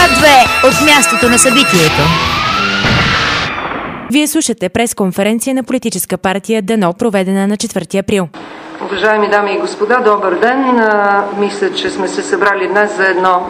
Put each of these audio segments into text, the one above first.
Етап 2 от мястото на събитието. Вие слушате пресконференция на политическа партия Дано, проведена на 4 април. Уважаеми дами и господа, добър ден! Мисля, че сме се събрали днес за едно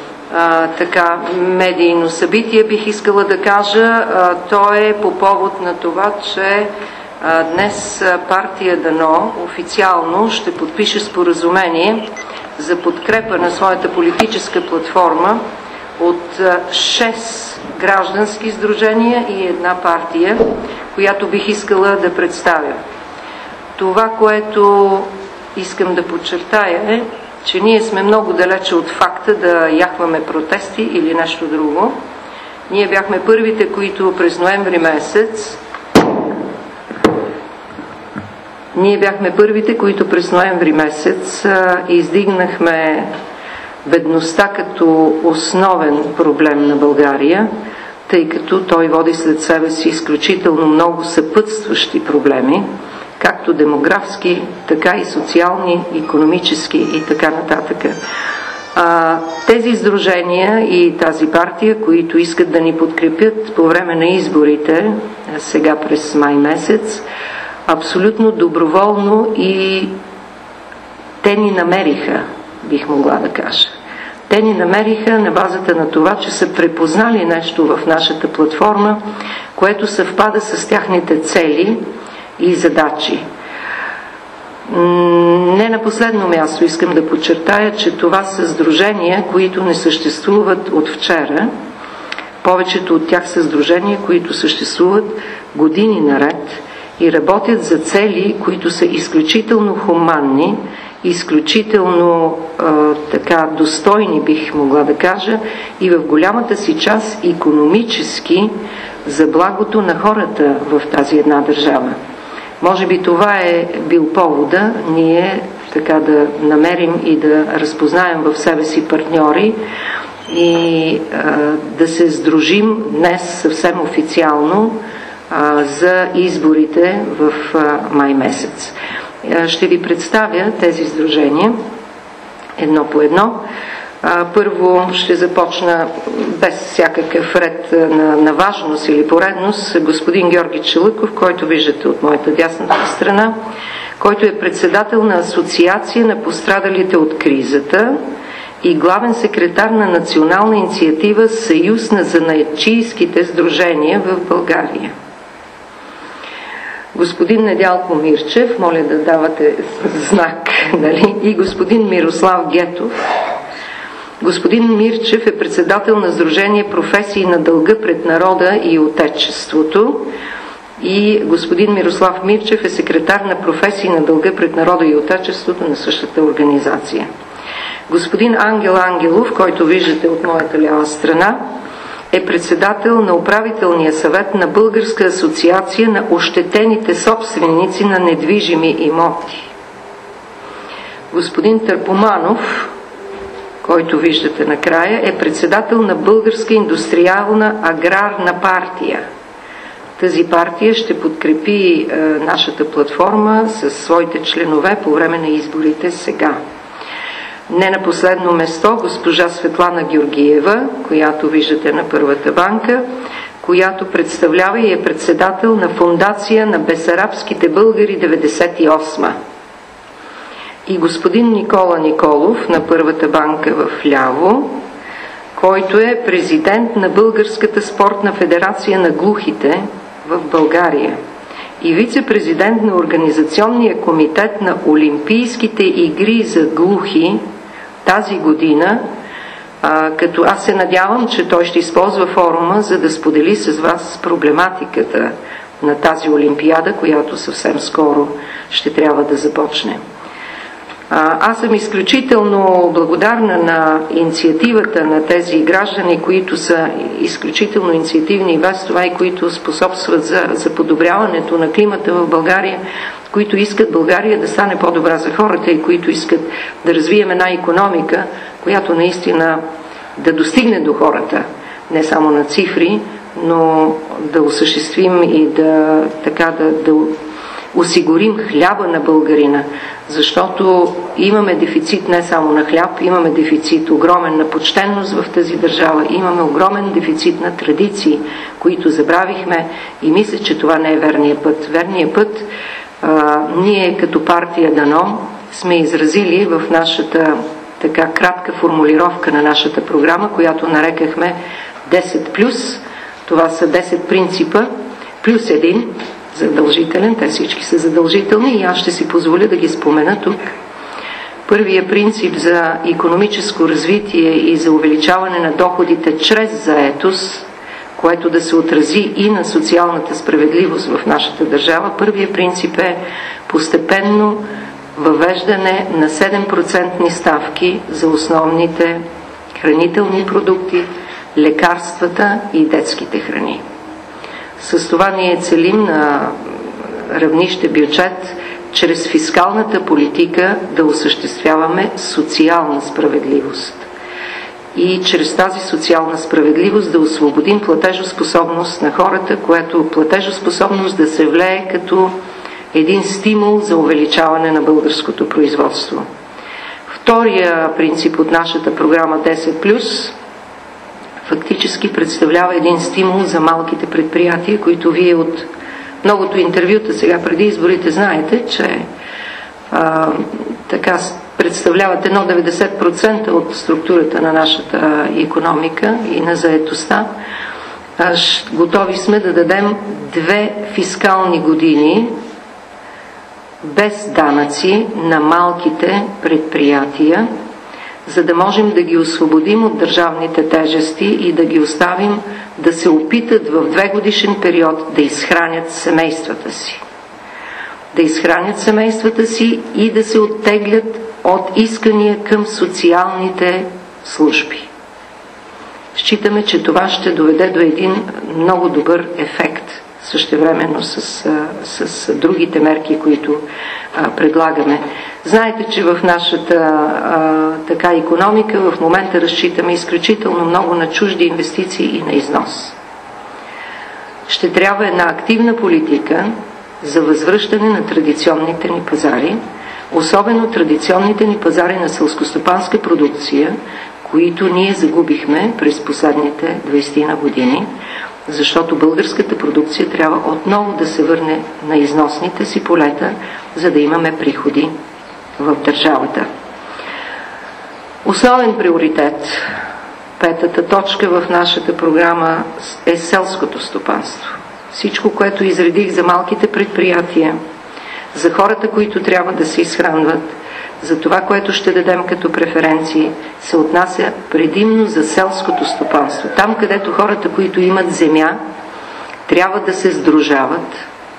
медийно събитие, бих искала да кажа. То е по повод на това, че днес партия Дано официално ще подпише споразумение за подкрепа на своята политическа платформа от 6 граждански сдружения и една партия, която бих искала да представя. Това, което искам да подчертая е, че ние сме много далече от факта да яхваме протести или нещо друго. Ние бяхме първите, които през ноември месец издигнахме бедността като основен проблем на България, тъй като той води след себе си изключително много съпътстващи проблеми, както демографски, така и социални, икономически и така нататък. Тези сдружения и тази партия, които искат да ни подкрепят по време на изборите, сега през май месец, абсолютно доброволно и те ни намериха, бих могла да кажа. Те ни намериха на базата на това, че са препознали нещо в нашата платформа, което съвпада с тяхните цели и задачи. Не на последно място искам да подчертая, че това са сдружения, които не съществуват от вчера. Повечето от тях са сдружения, които съществуват години наред и работят за цели, които са изключително хуманни, изключително достойни, бих могла да кажа, и в голямата си част икономически за благото на хората в тази една държава. Може би това е бил повода ние да намерим и да разпознаем в себе си партньори и да се сдружим днес съвсем официално за изборите в май месец. Ще ви представя тези сдружения едно по едно. Първо ще започна без всякакъв ред на важност или поредност господин Георги Чалъков, който виждате от моята дясната страна, който е председател на Асоциация на пострадалите от кризата и главен секретар на национална инициатива Съюз на занаятчийските сдружения в България. Господин Недялко Мирчев, моля да давате знак, и господин Мирослав Гетов. Господин Мирчев е председател на Сдружение професии на дълга пред народа и отечеството и господин Мирослав Мирчев е секретар на професии на дълга пред народа и отечеството на същата организация. Господин Ангел Ангелов, който виждате от моята лява страна, е председател на управителния съвет на Българска асоциация на ощетените собственици на недвижими имоти. Господин Търпоманов, който виждате накрая, е председател на Българска индустриална аграрна партия. Тази партия ще подкрепи нашата платформа със своите членове по време на изборите сега. Не на последно место госпожа Светлана Георгиева, която виждате на първата банка, която представлява и е председател на Фондация на бесарабските българи 98. И господин Никола Николов на първата банка в ляво, който е президент на Българската спортна федерация на глухите в България и вице-президент на Организационния комитет на Олимпийските игри за глухи тази година, като аз се надявам, че той ще използва форума, за да сподели с вас проблематиката на тази олимпиада, която съвсем скоро ще трябва да започне. Аз съм изключително благодарна на инициативата на тези граждани, които са изключително инициативни и без това и които способстват за подобряването на климата в България, които искат България да стане по-добра за хората и които искат да развием една икономика, която наистина да достигне до хората, не само на цифри, но да осъществим и да осигурим хляба на българина, защото имаме дефицит не само на хляб, имаме дефицит огромен на почтенност в тази държава, имаме огромен дефицит на традиции, които забравихме и мисля, че това не е верният път. Верният път ние като партия Дано сме изразили в нашата така кратка формулировка на нашата програма, която нарекахме 10+. Това са 10 принципа плюс един задължителен, те всички са задължителни и аз ще си позволя да ги спомена тук. Първият принцип за икономическо развитие и за увеличаване на доходите чрез заетост, което да се отрази и на социалната справедливост в нашата държава. Първият принцип е постепенно въвеждане на 7% ставки за основните хранителни продукти, лекарствата и детските храни. С това ние целим на равнище бюджет, чрез фискалната политика да осъществяваме социална справедливост. И чрез тази социална справедливост да освободим платежоспособност на хората, което платежоспособност да се влее като един стимул за увеличаване на българското производство. Втория принцип от нашата програма 10+, фактически представлява един стимул за малките предприятия, които вие от многото интервюта сега преди изборите знаете, че така представляват едно 90% от структурата на нашата икономика и на заетостта. Готови сме да дадем 2 фискални години без данъци на малките предприятия, за да можем да ги освободим от държавните тежести и да ги оставим да се опитат в 2-годишен период да изхранят семействата си. Да изхранят семействата си и да се оттеглят от искания към социалните служби. Считаме, че това ще доведе до един много добър ефект, същевременно с другите мерки, които предлагаме. Знаете, че в нашата така икономика в момента разчитаме изключително много на чужди инвестиции и на износ. Ще трябва една активна политика за възвръщане на традиционните ни пазари, особено традиционните ни пазари на селскостопанска продукция, които ние загубихме през последните 20 години, защото българската продукция трябва отново да се върне на износните си полета, за да имаме приходи в държавата. Основен приоритет, 5-та точка в нашата програма е селското стопанство. Всичко, което изредих за малките предприятия, за хората, които трябва да се изхранват, за това, което ще дадем като преференции, се отнася предимно за селското стопанство. Там, където хората, които имат земя, трябва да се сдружават.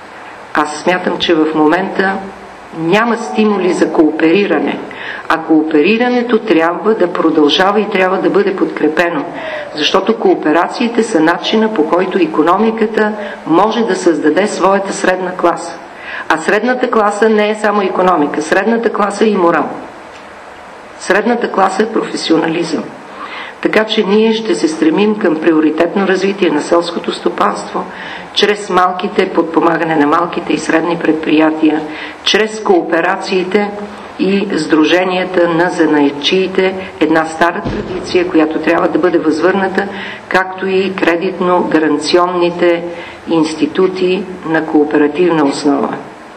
Аз смятам, че в момента няма стимули за коопериране, а кооперирането трябва да продължава и трябва да бъде подкрепено, защото кооперациите са начина, по който икономиката може да създаде своята средна класа. А средната класа не е само икономика, средната класа е и морал. Средната класа е професионализъм. Така че ние ще се стремим към приоритетно развитие на селското стопанство, чрез малките, подпомагане на малките и средни предприятия, чрез кооперациите и сдруженията на занаятчиите, една стара традиция, която трябва да бъде възвърната, както и кредитно-гаранционните институти на кооперативна основа.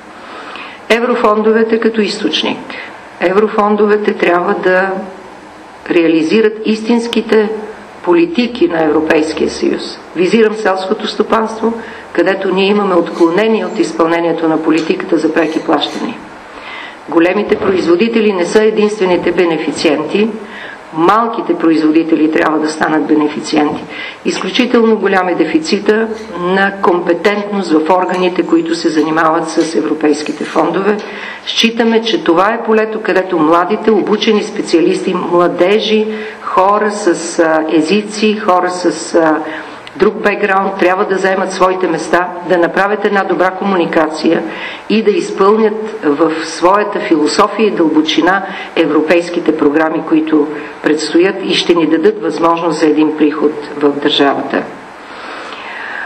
Еврофондовете като източник. Еврофондовете трябва да реализират истинските политики на Европейския съюз. Визирам селското стопанство, където ние имаме отклонение от изпълнението на политиката за преки плащания. Големите производители не са единствените бенефициенти, малките производители трябва да станат бенефициенти. Изключително голям е дефицита на компетентност в органите, които се занимават с европейските фондове. Считаме, че това е полето, където младите, обучени специалисти, младежи, хора с езици, хора с друг бекграунд трябва да заемат своите места, да направят една добра комуникация и да изпълнят в своята философия и дълбочина европейските програми, които предстоят и ще ни дадат възможност за един приход в държавата.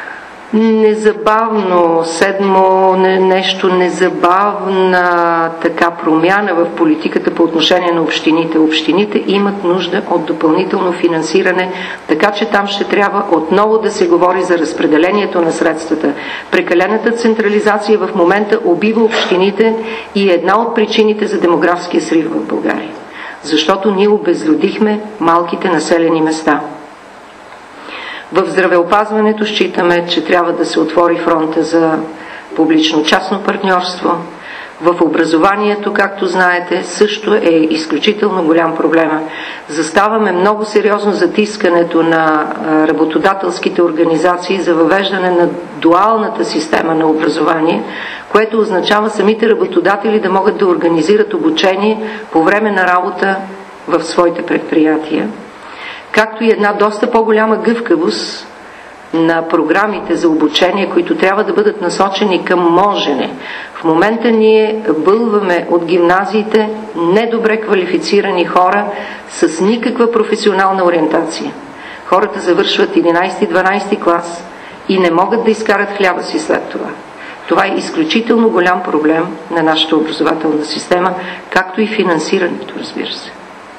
незабавно, нещо незабавна така промяна в политиката по отношение на общините. Общините имат нужда от допълнително финансиране, така че там ще трябва отново да се говори за разпределението на средствата. Прекалената централизация в момента убива общините и е една от причините за демографския срив в България. Защото ние обезлюдихме малките населени места. В здравеопазването считаме, че трябва да се отвори фронта за публично-частно партньорство. В образованието, както знаете, също е изключително голям проблема. Заставаме много сериозно затискането на работодателските организации за въвеждане на дуалната система на образование, което означава самите работодатели да могат да организират обучение по време на работа в своите предприятия, както и една доста по-голяма гъвкавост на програмите за обучение, които трябва да бъдат насочени към можене. В момента ние бълваме от гимназиите недобре квалифицирани хора с никаква професионална ориентация. Хората завършват 11-12 клас и не могат да изкарат хляба си след това. Това е изключително голям проблем на нашата образователна система, както и финансирането, разбира се.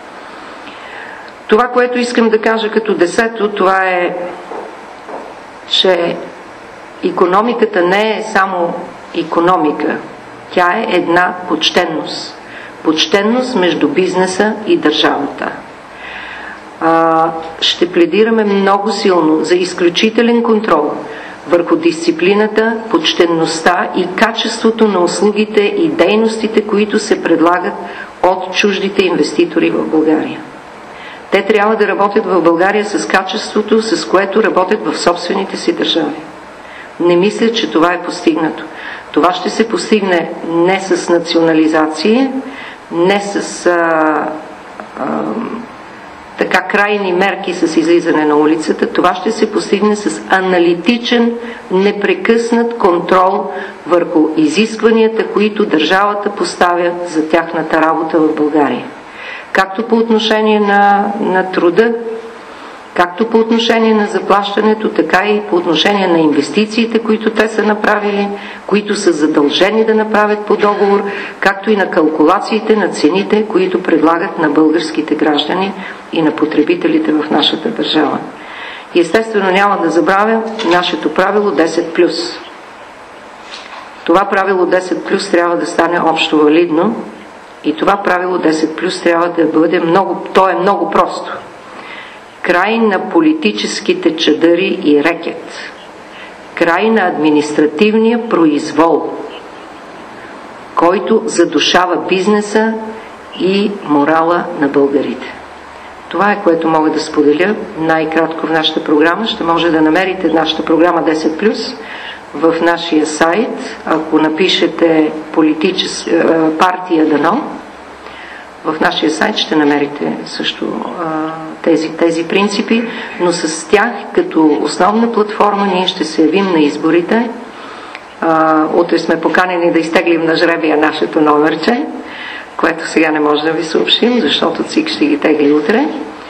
Това, което искам да кажа като десето, това е, че икономиката не е само икономика. Тя е една почтенност. Почтенност между бизнеса и държавата. Ще пледираме много силно за изключителен контрол върху дисциплината, почтенността и качеството на услугите и дейностите, които се предлагат от чуждите инвеститори в България. Те трябва да работят в България с качеството, с което работят в собствените си държави. Не мисля, че това е постигнато. Това ще се постигне не с национализация, не с така крайни мерки с излизане на улицата. Това ще се постигне с аналитичен, непрекъснат контрол върху изискванията, които държавата поставя за тяхната работа в България. Както по отношение на труда, както по отношение на заплащането, така и по отношение на инвестициите, които те са направили, които са задължени да направят по договор, както и на калкулациите на цените, които предлагат на българските граждани и на потребителите в нашата държава. И естествено няма да забравя нашето правило 10+. Това правило 10+ трябва да стане общо валидно и това правило 10+ трябва да бъде то е много просто. Край на политическите чадъри и рекет. Край на административния произвол, който задушава бизнеса и морала на българите. Това е, което мога да споделя най-кратко в нашата програма. Ще може да намерите нашата програма 10+, в нашия сайт, ако напишете партия Дано, в нашия сайт ще намерите също тези принципи, но с тях като основна платформа ние ще се явим на изборите. Утре сме поканени да изтеглим на жребия нашето номерче, което сега не може да ви съобщим, защото ЦИК ще ги тегли утре.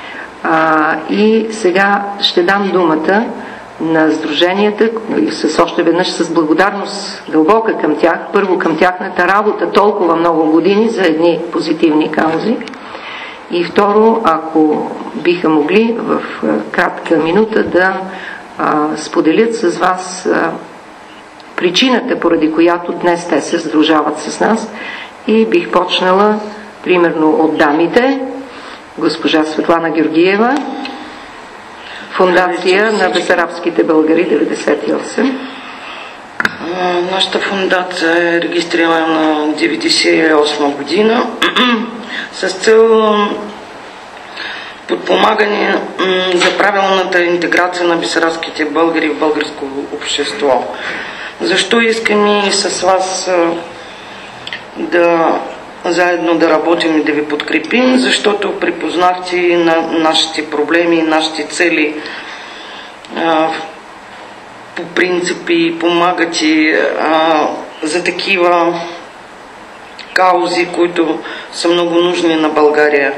И сега ще дам думата на сдруженията, още веднъж с благодарност дълбока към тях, първо към тяхната работа толкова много години за едни позитивни каузи и второ, ако биха могли в кратка минута да споделят с вас причината, поради която днес те се сдружават с нас, и бих почнала примерно от дамите, госпожа Светлана Георгиева, Фундация на бесарабските българи 98. Нашата фундация е регистрирана в 1998 година с цел подпомагане за правилната интеграция на бесарабските българи в българско общество. Защо искаме и с вас заедно да работим и да ви подкрепим? Защото припознахте на нашите проблеми и нашите цели, по принципи помагате за такива каузи, които са много нужни на България.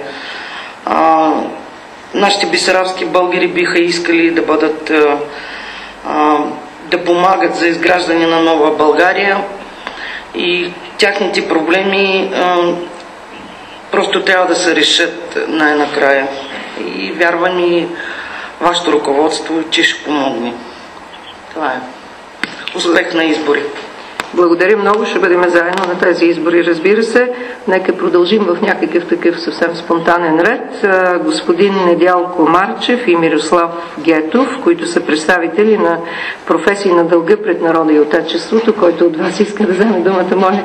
Нашите бесарабски българи биха искали да бъдат да помагат за изграждане на нова България и тяхните проблеми просто трябва да се решат най-накрая. И вярвам и вашето ръководство, че ще помогне. Това е. Успех на избори! Благодаря много, ще бъдем заедно на тези избори, разбира се. Нека продължим в някакъв такъв съвсем спонтанен ред. Господин Недялко Марчев и Мирослав Гетов, които са представители на професии на дълга пред народа и отечеството, който от вас иска да вземе думата, моля.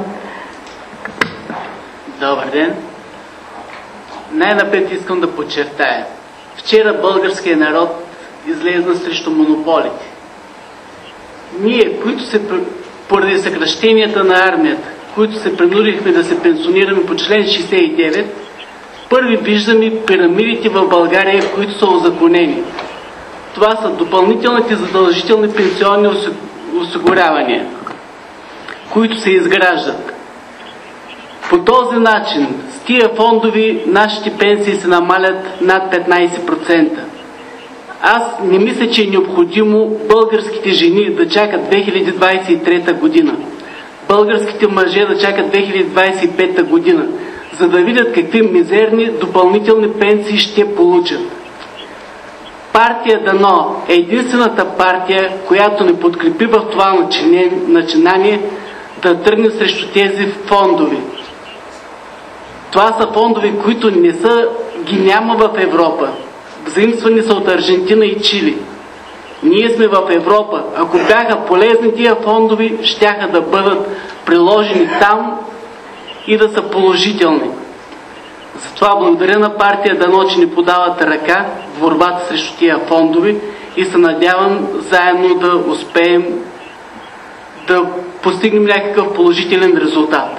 Добър ден! Най-напред искам да подчертая. Вчера българският народ излезна срещу монополите. Ние, които поради съкращенията на армията, които се принудихме да се пенсионираме по член 69, първи виждаме пирамидите в България, които са узаконени. Това са допълнителните задължителни пенсионни осигурявания, които се изграждат. По този начин, с тия фондови, нашите пенсии се намалят над 15%. Аз не мисля, че е необходимо българските жени да чакат 2023 година, българските мъже да чакат 2025 година, за да видят какви мизерни допълнителни пенсии ще получат. Партия Дано е единствената партия, която не подкрепи в това начинание да тръгне срещу тези фондове. Това са фондове, които ги няма в Европа. Заимствани са от Аржентина и Чили. Ние сме в Европа. Ако бяха полезни тия фондови, щяха да бъдат приложени там и да са положителни. Затова благодаря на партия Дано, че ни подават ръка в борбата срещу тия фондови и се надявам заедно да успеем да постигнем някакъв положителен резултат.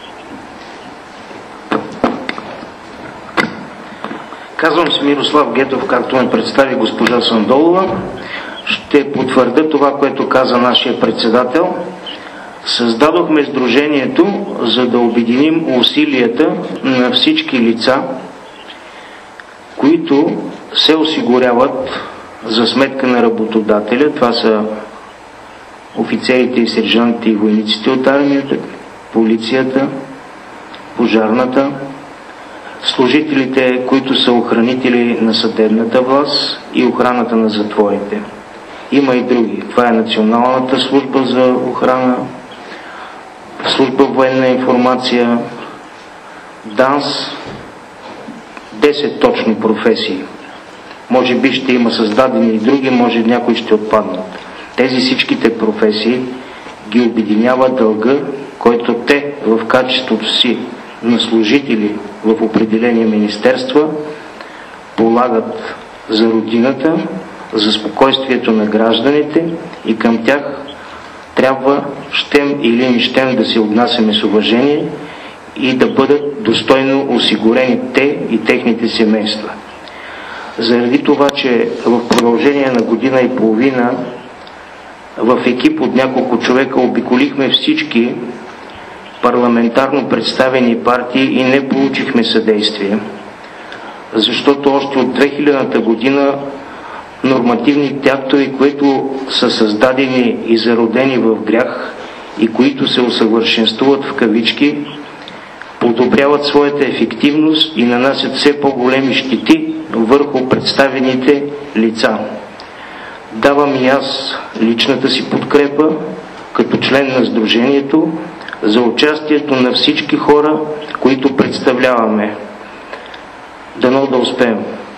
Казвам се Мирослав Гетов, както ме представи госпожа Сандолова. Ще потвърдя това, което каза нашия председател. Създадохме сдружението, за да обединим усилията на всички лица, които се осигуряват за сметка на работодателя. Това са офицерите и сержантите и войниците от армията, полицията, пожарната, служителите, които са охранители на съдебната власт и охраната на затворите. Има и други. Това е Националната служба за охрана, служба военна информация, ДАНС, 10 точно професии. Може би ще има създадени и други, може някои ще отпаднат. Тези всичките професии ги обединява дълга, който те в качеството си на служители в определени министерства полагат за родината, за спокойствието на гражданите и към тях трябва, щем или не щем, да се отнасяме с уважение и да бъдат достойно осигурени те и техните семейства. Заради това, че в продължение на година и половина в екип от няколко човека обиколихме всички парламентарно представени партии и не получихме съдействие, защото още от 2000-та година нормативните актове, които са създадени и зародени в грях и които се усъвършенствуват в кавички, подобряват своята ефективност и нанасят все по-големи щети върху представените лица. Давам и аз личната си подкрепа като член на сдружението за участието на всички хора, които представляваме. Дано да успеем.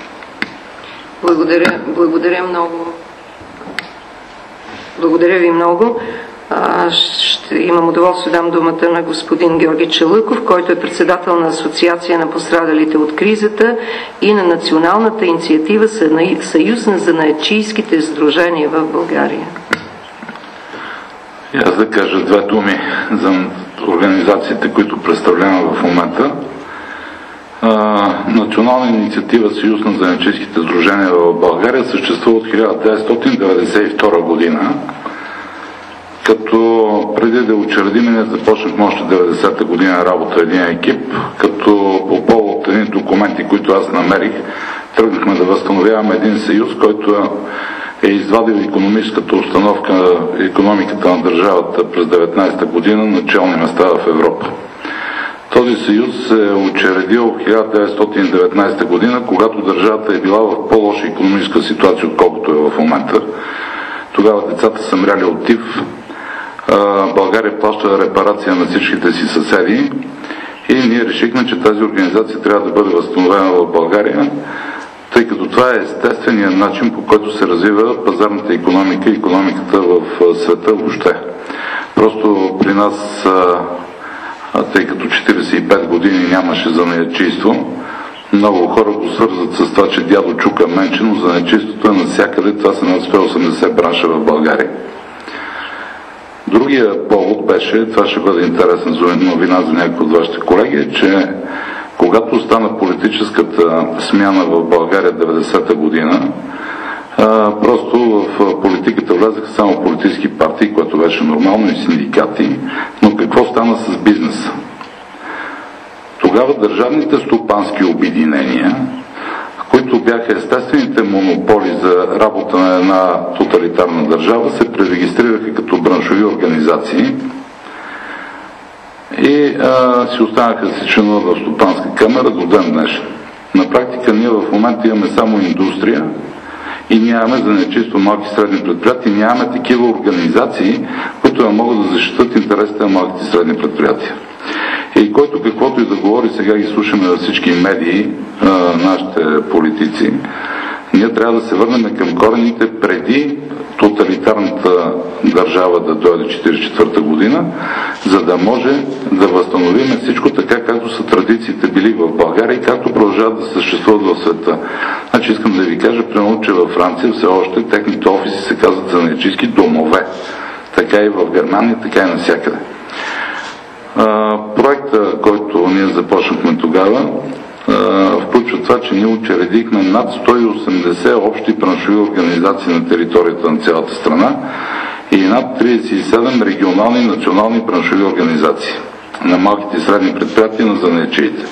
Благодаря много. Благодаря ви много. Ще имам удоволствие да дам думата на господин Георги Чалъков, който е председател на Асоциация на пострадалите от кризата и на Националната инициатива Съюз на занаятчийските сдружения в България. И аз да кажа две думи за организациите, които представлявам в момента. Национална инициатива Съюз на занаятчийските сдружения в България съществува от 1992 година, като преди да учредим, ние започнахме още 90-та година работа един екип, като по повод едни документи, които аз намерих, тръгнахме да възстановяваме един съюз, който е извадил икономическата установка, икономиката на държавата през 19-та година на челни места в Европа. Този съюз се е учредил в 1919 година, когато държавата е била в по-лоша икономическа ситуация, отколкото е в момента. Тогава децата са мряли от тиф, България плаща репарация на всичките си съседи и ние решихме, че тази организация трябва да бъде възстановена в България, тъй като това е естественият начин, по който се развива пазарната икономика и икономиката в света въобще. Просто при нас, тъй като 45 години нямаше занаятчийство, много хора го свързват с това, че дядо чука менче, но занаятчийството е навсякъде. Това са над 180 бранша в България. Другия повод беше, това ще бъде интересна новина за някои от вашите колеги, че когато стана политическата смяна в България 90-та година, просто в политиката влязаха само политически партии, което беше нормално, и синдикати, но какво стана с бизнеса? Тогава държавните стопански обединения, които бяха естествените монополи за работа на една тоталитарна държава, се пререгистрираха като браншови организации и си останаха си членове в стопанска камера до ден днешен. На практика ние в момента имаме само индустрия и нямаме занаятчийство малки и средни предприятия, нямаме такива организации, които могат да защитат интересите на малките и средни предприятия. И който каквото и да говори, сега ги слушаме във всички медии, нашите политици, ние трябва да се върнем към корените преди тоталитарната държава да дойде 1944 година, за да може да възстановим всичко така, както са традициите били в България и както продължават да съществуват в света. Значи искам да ви кажа, примерно, че във Франция все още техните офиси се казват занаятчийски домове. Така и в Германия, така и навсякъде. Проекта, който ние започнахме тогава, включва това, че ние учредихме над 180 общи браншови организации на територията на цялата страна и над 37 регионални и национални браншови организации на малките и средни предприятия на занаятчиите.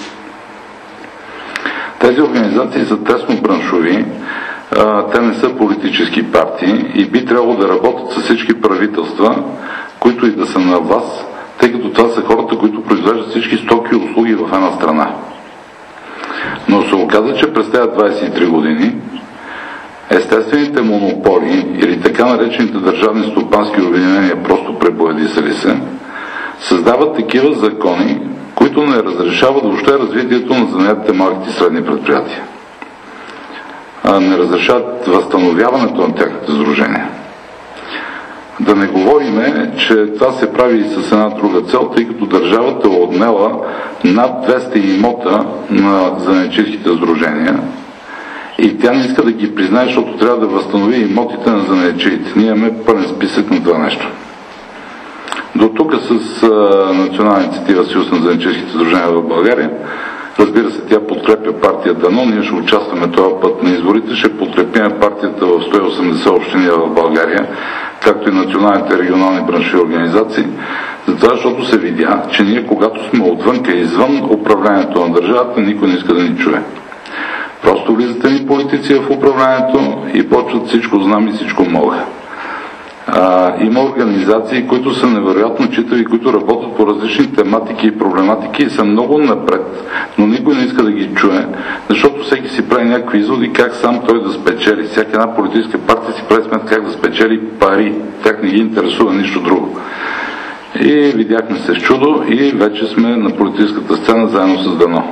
Тези организации са тесно браншови, те не са политически партии и би трябвало да работят с всички правителства, които и да са на власт, тъй като това са хората, които произвеждат всички стоки и услуги в една страна. Но се оказа, че през тези 23 години естествените монополи или така наречените държавни стопански обединения просто пребоядисали се, създават такива закони, които не разрешават въобще развитието на занаятите малките и средни предприятия. Не разрешават възстановяването на тяхните сдружения. Да не говориме, че това се прави и с една друга цел, тъй като държавата е отнела над 200 имота на занаятчийските сдружения и тя не иска да ги признае, защото трябва да възстанови имотите на занаятчиите. Ние имаме пълен списък на това нещо. До тук с национална инициатива Съюз на занаятчийските сдружения в България. Разбира се, тя подкрепя партия Дано. Ние ще участваме този път на изборите, ще подкрепим партията в 180 общини в България, както и националните регионални браншови организации, затова, защото се видя, че ние, когато сме отвънка и извън управлението на държавата, никой не иска да ни чуе. Просто влизате ни политици в управлението и почват всичко знам и всичко мога. Има организации, които са невероятно читави, които работят по различни тематики и проблематики и са много напред, но никой не иска да ги чуе, защото всеки си прави някакви изводи как сам той да спечели. Всяка една политическа партия си прави сметка как да спечели пари, как не ги интересува нищо друго. И видяхме се с чудо и вече сме на политическата сцена заедно с Дано.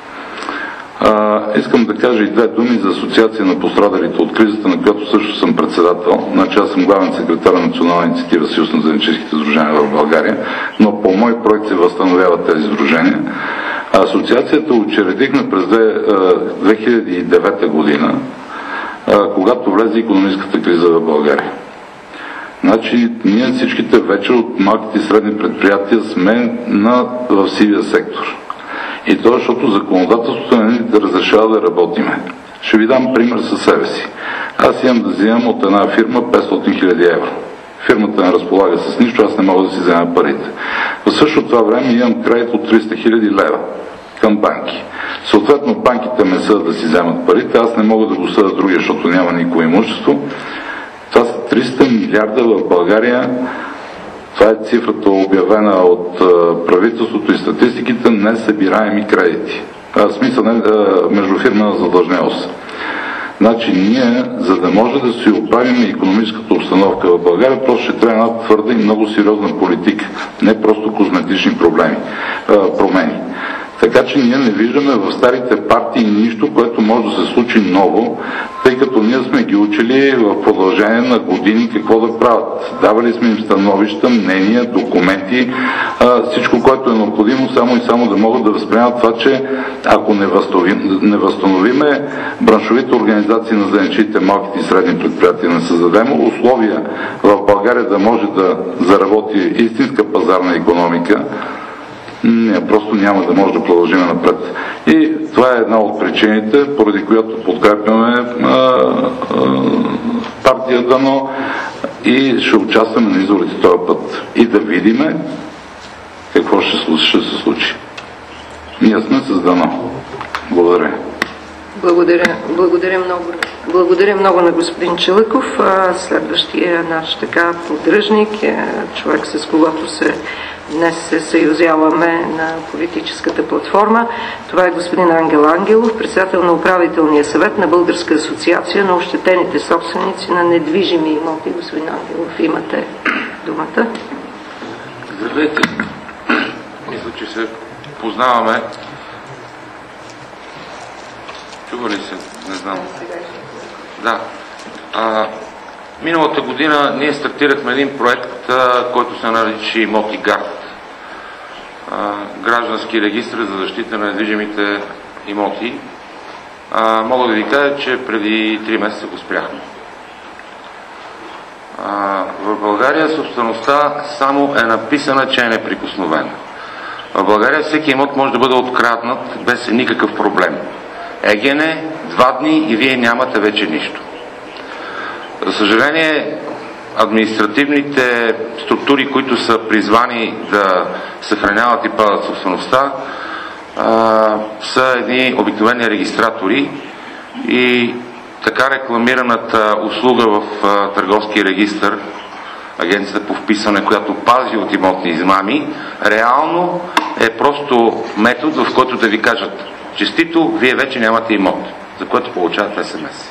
Искам да кажа и две думи за Асоциация на пострадалите от кризата, на която също съм председател. Значи аз съм главен секретар на Национална инициатива Съюз на занаятчийските сдружения в България, но по мой проект се възстановяват тези сдружения. Асоциацията учредихме през 2009 година, когато влезе икономическата криза в България. Значи ние всичките вече от малките и средни предприятия сме в сивия сектор. И то, защото законодателството не ни разрешава да работиме. Ще ви дам пример със себе си. Аз имам да взимам от една фирма 500 000 евро. Фирмата не разполага с нищо, аз не мога да си взема парите. В същото това време имам кредит от 300 000 лева към банки. Съответно, банките ме съдят да си вземат парите, аз не мога да го съда другия, защото няма никакво имущество. Това са 300 милиарда в България. Това е цифрата, обявена от правителството и статистиките, несъбираеми кредити. В смисъл междуфирмена задлъжнялост. Значи ние, за да може да си оправим икономическата обстановка в България, просто ще трябва една твърда и много сериозна политика, не просто козметични промени. Така че ние не виждаме в старите партии нищо, което може да се случи ново, тъй като ние сме ги учили в продължение на години какво да правят. Давали сме им становища, мнения, документи, всичко, което е необходимо, само и само да могат да възприемат това, че ако не възстановиме браншовите организации на занаятчиите, малките и средни предприятия, не създадем условия в България да може да заработи истинска пазарна икономика, ние просто няма да може да продължим напред. И това е една от причините, поради която подкрепяме партия Дано и ще участваме на изборите този път. И да видиме какво ще се случи. Ние сме с Дано. Благодаря. Благодаря много на господин Чалъков. Следващия наш поддръжник, човек с когото днес се съюзяваме на политическата платформа. Това е господин Ангел Ангелов, председател на управителния съвет на Българска асоциация на ощетените собственици на недвижими имоти. Господин Ангелов, имате думата. Здравейте. Мисля, че се познаваме. Чува ли се? Не знам. Да. Миналата година ние стартирахме един проект, който се нарича Имоти Гард. Граждански регистр за защита на недвижимите имоти. Мога да ви кажа, че преди 3 месеца го спряхме. В България собствеността само е написана, че е неприкосновена. В България всеки имот може да бъде откраднат без никакъв проблем. Егене, 2 дни и вие нямате вече нищо. За съжаление, административните структури, които са призвани да съхраняват и пазят собствеността, са едни обикновени регистратори и така рекламираната услуга в търговския регистър, агенцията по вписване, която пази от имотни измами, реално е просто метод, в който да ви кажат: честито, вие вече нямате имот, за което получавате СМС.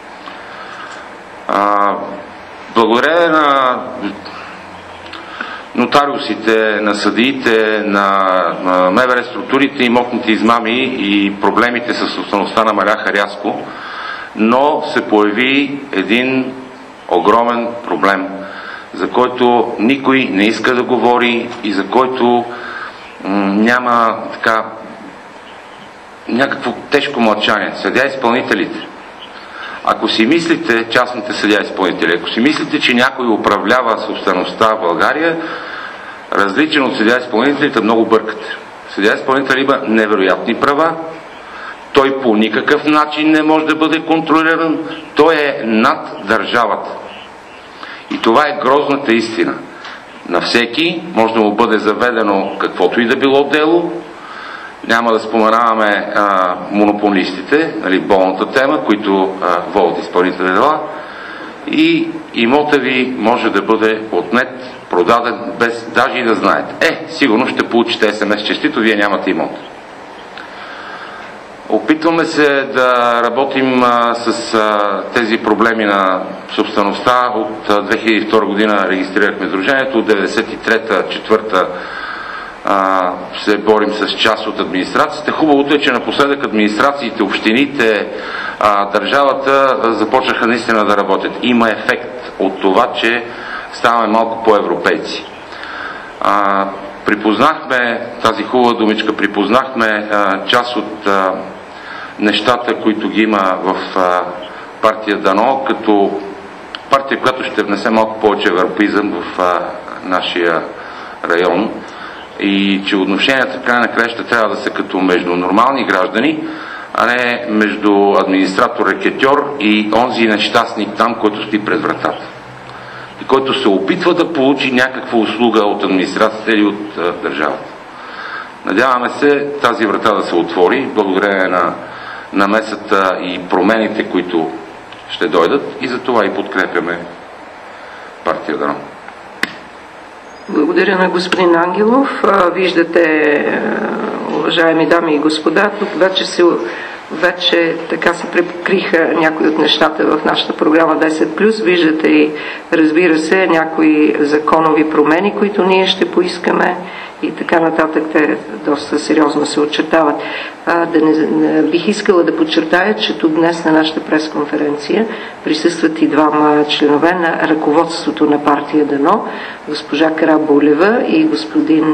Благодарение на нотариусите, на съдиите, на МВР структурите, имотните измами и проблемите с собствеността намаляха рязко, но се появи един огромен проблем, за който никой не иска да говори и за който няма някакво тежко мълчание. Съдия-изпълнителите. Ако си мислите, частните съдия-изпълнители, ако си мислите, че някой управлява собствеността в България, различен от съдия-изпълнителите, много бъркате. Съдия-изпълнител има невероятни права, той по никакъв начин не може да бъде контролиран, той е над държавата. И това е грозната истина. На всеки може да му бъде заведено каквото и да било дело. Няма да споменаваме монополистите, болната тема, които водят изпълнителни дела. И имота ви може да бъде отнет, продаден, без даже и да знаете. Сигурно ще получите СМС: честито, вие нямате имот. Опитваме се да работим с тези проблеми на собствеността. От 2002 година регистрирахме сдружението, от 1993-1994 се борим с част от администрацията. Хубавото е, че напоследък администрациите, общините, държавата започнаха наистина да работят. Има ефект от това, че ставаме малко по-европейци. Припознахме, тази хубава думичка, припознахме част от нещата, които ги има в партия Дано, като партия, която ще внесе малко повече европеизъм в нашия район, и че отношенията в края на краища трябва да са като между нормални граждани, а не между администратор-рекетьор и онзи нещастник там, който стои пред вратата и който се опитва да получи някаква услуга от администрацията или от държавата. Надяваме се тази врата да се отвори благодарение на намесата и промените, които ще дойдат, и за това и подкрепяме партия Дано. Благодаря на господин Ангелов. Виждате, уважаеми дами и господа, тук вече така се прекриха някои от нещата в нашата програма 10+. Виждате и, разбира се, някои законови промени, които ние ще поискаме и така нататък. Те доста сериозно се очертават. Бих искала да подчертая, че тук днес на нашата пресконференция присъстват и двама членове на ръководството на партия Дано, госпожа Караболева и господин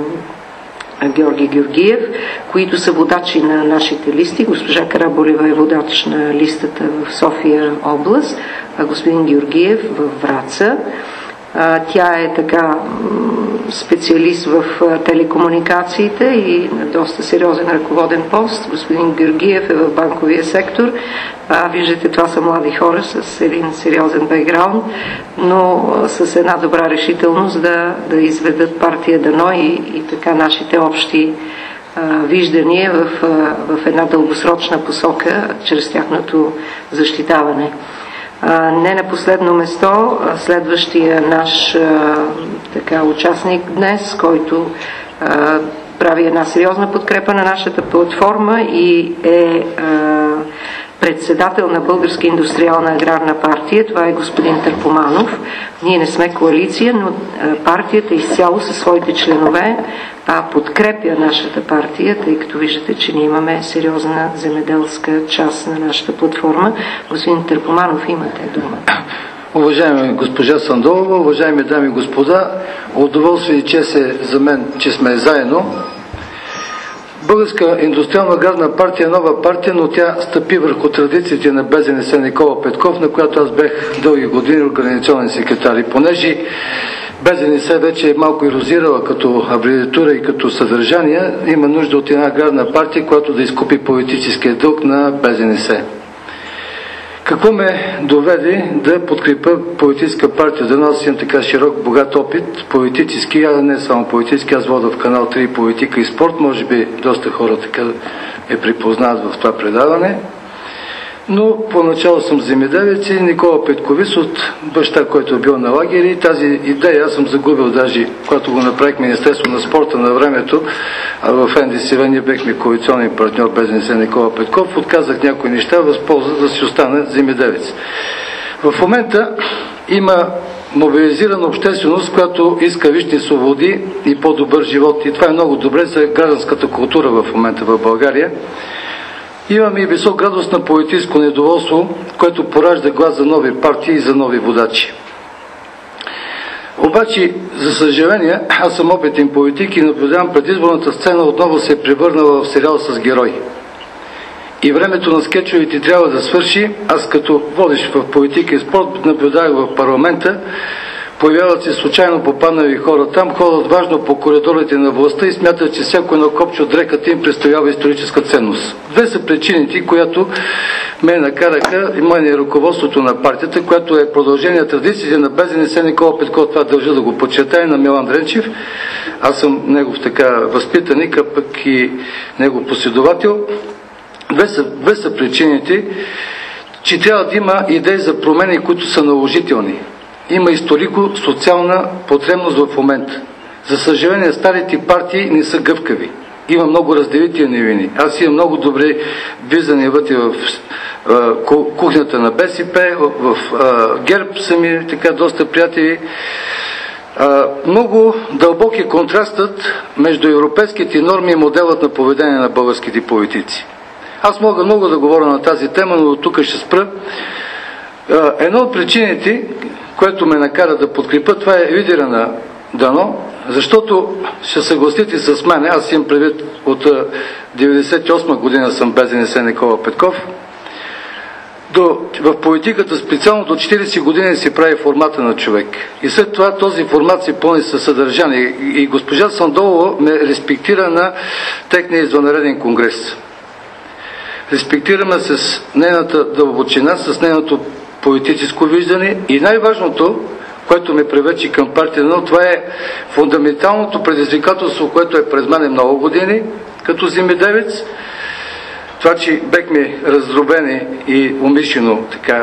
Георги Георгиев, които са водачи на нашите листи. Госпожа Караболева е водач на листата в София област, а господин Георгиев в Враца. Тя е така специалист в телекомуникациите и на доста сериозен ръководен пост. Господин Георгиев е в банковия сектор. Виждате, това са млади хора с един сериозен бекграунд, но с една добра решителност да изведат партия Дано и така нашите общи виждания в една дългосрочна посока чрез тяхното защитаване. Не на последно место, следващия наш участник днес, който прави една сериозна подкрепа на нашата платформа и е председател на Българска индустриална аграрна партия. Това е господин Търкоманов. Ние не сме коалиция, но партията изцяло със своите членове подкрепя нашата партия, тъй като виждате, че ние имаме сериозна земеделска част на нашата платформа. Господин Търкоманов, имате дума. Уважаема госпожа Сандолова, уважаеми дами и господа, удоволствие и чест е за мен, че сме заедно. Българска индустриална аграрна партия е нова партия, но тя стъпи върху традициите на БЗНС Никола Петков, на която аз бех дълги години организационен секретар. И понеже БЗНС вече е малко ерозирала като абревиатура и като съдържание, има нужда от една аграрна партия, която да изкупи политическия дълг на БЗНС. Какво ме доведе да подкрепя политическа партия? Да нося така широк, богат опит политически, а не само политически. Аз вода в канал 3 политика и спорт. Може би доста хора така ме припознават в това предаване. Но поначало съм земеделец и Никола Петковис от баща, който е бил на лагери. Тази идея аз съм загубил даже, когато го направих Министерство на спорта на времето, а в НДСВ ние бехме коалиционен партньор БЗНС Никола Петков. Отказах някои неща в полза да си остана земеделец. В момента има мобилизирана общественост, която иска висши свободи и по-добър живот. И това е много добре за гражданската култура в момента в България. Имаме и висок градус на политическо недоволство, което поражда глас за нови партии и за нови водачи. Обаче, за съжаление, аз съм опитен политик и наблюдавам предизборната сцена отново се е превърнала в сериал с герои. И времето на скетчовете трябва да свърши. Аз като водещ в политика и спорт наблюдавах в парламента. Появяват се случайно попаднали хора там, ходят важно по коридорите на властта и смятат, че всяко едно копче от дреката им представлява историческа ценност. Две са причините, които ме накараха и мен е ръководството на партията, което е продължение на традициите на БЗНС Никола Петков. Това дължа да го подчертая, на Милан Дренчев. Аз съм негов така възпитаник, а пък и негов последовател. Две са причините, че трябва да има идеи за промени, които са наложителни. Има историко-социална потребност в момента. За съжаление, старите партии не са гъвкави. Има много разделителни вини. Аз имам много добре виждане вътре в кухнята на БСП, в ГЕРБ са ми така доста приятели. Много дълбок е контрастът между европейските норми и моделът на поведение на българските политици. Аз мога много да говоря на тази тема, но тук ще спра. Една от причините, което ме накара да подкрепя, това е лидера на Дано, защото ще съгласите с мен, аз имам предвид от 1998 година съм БЗНС Никола Петков, в политиката специално до 40 години се прави формата на човек. И след това този формат се пълни със съдържание. И госпожа Сандолова ме респектира на техния извънреден конгрес. Респектираме с нейната дълбочина, с нейното политическо виждане и най-важното, което ме привлече към партия, но това е фундаменталното предизвикателство, което е през мен много години като земеделец. Това, че бехме раздробени и умишлено така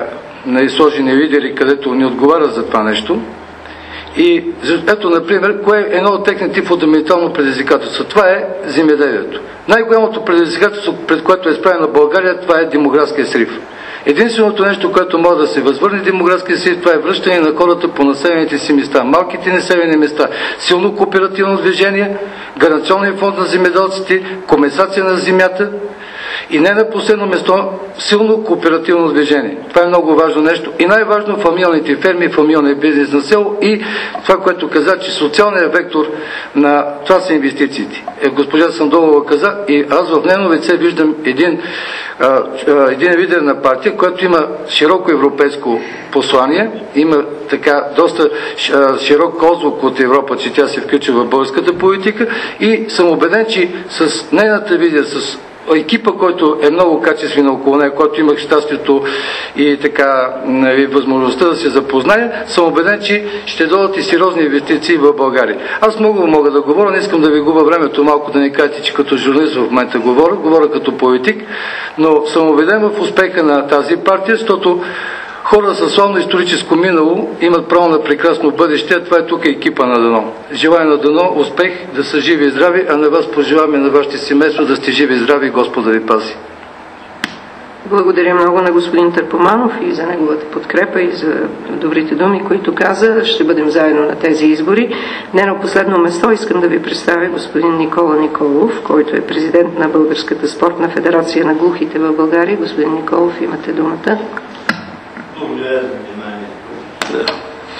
изложени лидери, където ни отговарят за това нещо. И ето, например, кое е едно от техните фундаментално предизвикателство? Това е земеделието. Най-голямото предизвикателство, пред което е изправена България, това е демографския срив. Единственото нещо, което може да се възвърне демографския срив, това е връщане на хората по населените си места. Малките населени места, силно кооперативно движение, гаранционен фонд на земеделците, компенсация на земята и не на последно место силно кооперативно движение. Това е много важно нещо. И най-важно фамилните ферми, фамилния бизнес на село и това, което каза, че социалният вектор на това са инвестициите. Госпожа Сандолова каза и аз в нейно лице виждам един лидер на партия, който има широко европейско послание, има така доста широк отзвук от Европа, че тя се включва в българската политика и съм убеден, че с нейната визия, с екипа, който е много качествен около нея, който имах щастието и така и възможността да се запозная, съм убеден, че ще дойдат и сериозни инвестиции в България. Аз мога да говоря, не искам да ви губя времето малко, да не кажете, че като журналист в момента говоря като политик, но съм убеден в успеха на тази партия, защото хора със славно историческо минало имат право на прекрасно бъдеще, а това е тук екипа на Дано. Желая на Дано успех, да са живи и здрави, а на вас пожелаваме, на вашите семейства, да сте живи и здрави, Господа ви пази. Благодаря много на господин Търпоманов и за неговата подкрепа и за добрите думи, които каза. Ще бъдем заедно на тези избори. Не на последно место искам да ви представя господин Никола Николов, който е президент на Българската спортна федерация на глухите в България. Господин Николов, имате думата. Благодаря за вниманието.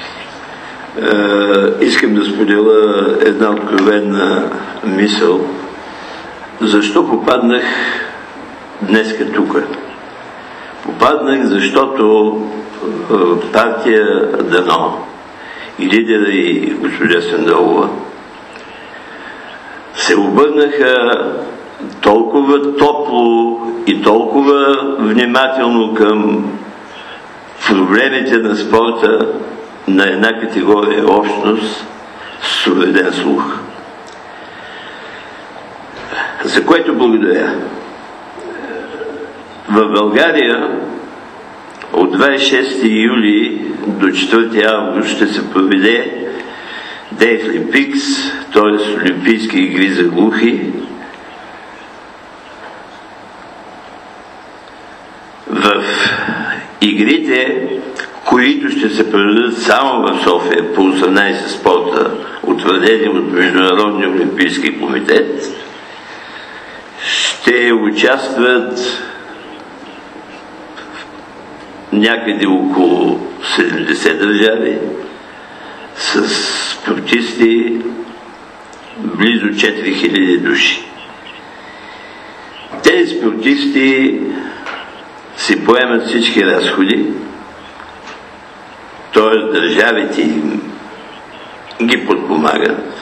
Искам да споделя една откровена мисъл. Защо попаднах днеска тук? Попаднах, защото партия Дано и лидера и госпожа Сандолова се обърнаха толкова топло и толкова внимателно към проблемите на спорта на една категория общност с увреден слух. За което благодаря. В България от 26 юли до 4 август ще се проведе Дейфлимпикс, т.е. Олимпийски игри за глухи. В игрите, които ще се проведат само в София по 18 спорта, утвърдени от Международния олимпийски комитет, ще участват някъде около 70 държави с спортисти близо 4000 души. Тези спортисти си поемат всички разходи, т.е. държавите им ги подпомагат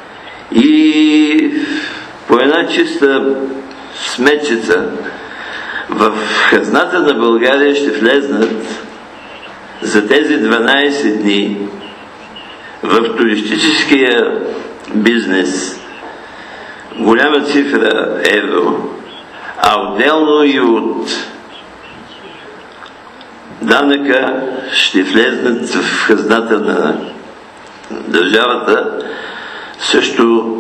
и по една чиста сметчица в хазната на България ще влезнат за тези 12 дни в туристическия бизнес голяма цифра евро, а отделно и от данъка ще влезнат в хазната на държавата също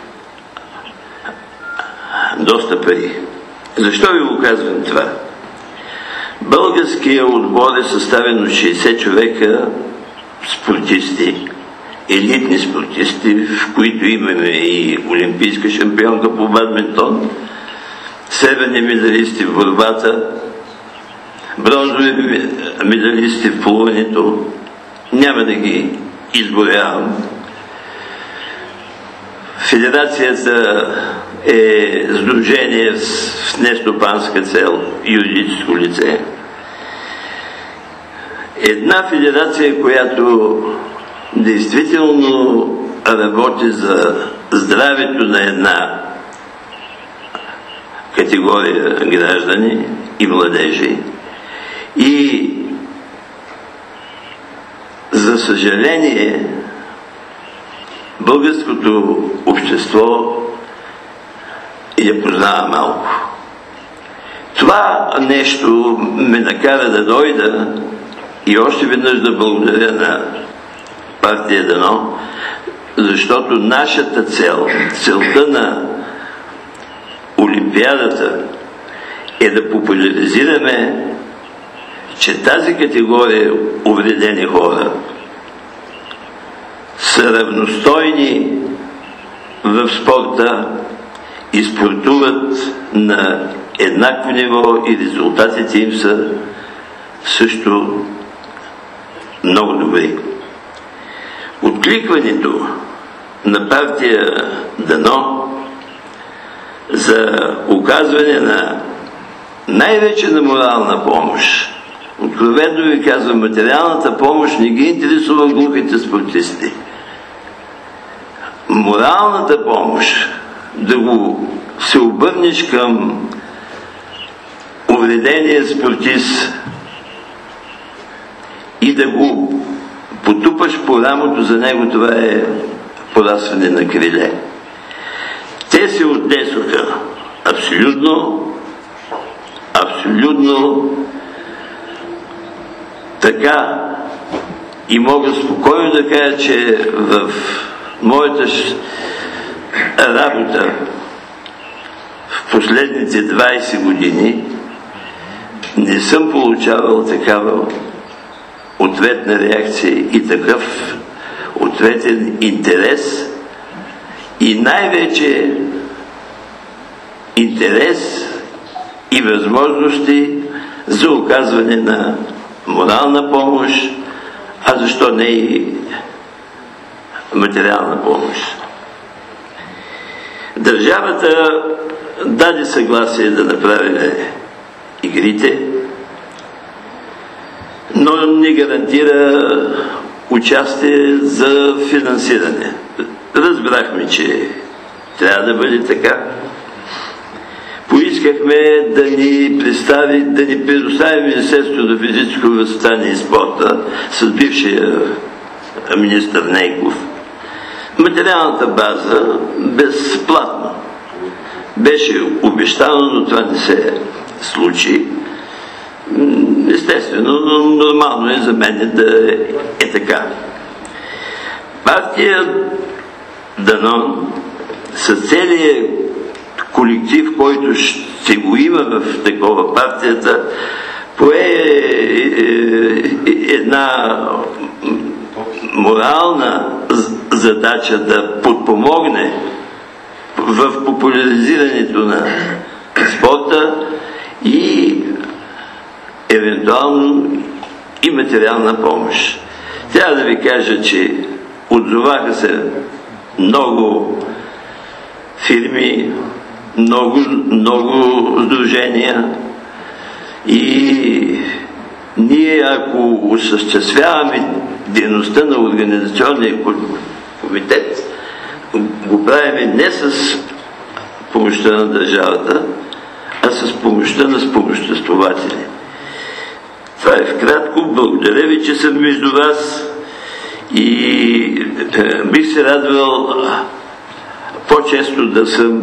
доста пари. Защо ви го казвам това? Българският отбор е съставен от 60 човека спортисти, елитни спортисти, в които имаме и олимпийска шампионка по бадминтон, сребърни медалисти в борбата, бронзови медалисти в плуването. Няма да ги изборявам. Федерацията е сдружение с нестопанска цел, юридическо лице. Една федерация, която действително работи за здравето на една категория граждани и младежи. И за съжаление българското общество я познава малко. Това нещо ме накара да дойда и още веднъж да благодаря на партия Дано, защото нашата цел, целта на Олимпиадата е да популяризираме, че тази категория увредени хора са равностойни в спорта и спортуват на еднакво ниво и резултатите им са също много добри. Откликването на партия Дано за оказване на най-вече на морална помощ. Откровено ви казвам, материалната помощ не ги интересува глухите спортисти. Моралната помощ, да го се обърнеш към увредения спортист и да го потупаш по рамото за него, това е порасване на криле. Те се отнесоха абсолютно така и мога спокойно да кажа, че в моята работа в последните 20 години не съм получавал такава ответна реакция и такъв ответен интерес и най-вече интерес и възможности за оказване на морална помощ, а защо не и материална помощ. Държавата даде съгласие да направим игрите, но не гарантира участие за финансиране. Разбрахме, че трябва да бъде така. Поискахме да ни предостави Министерството на физическо възпитание и спорта с бившия министър Нейков материалната база безплатно. Беше обещано, но това не се случи. Естествено, но нормално е за мен да е така. Партия Дано с целият колектив, който ще го има в такова партията, пое една морална задача да подпомогне в популяризирането на спорта и евентуално и материална помощ. Трябва да ви кажа, че отзоваха се много фирми, много сдружения и ние, ако осъществяваме дейността на организационния комитет, го правим не с помощта на държавата, а с помощта на спомоществователи. Това е вкратко. Благодаря ви, че съм между вас и бих се радвал по-често да съм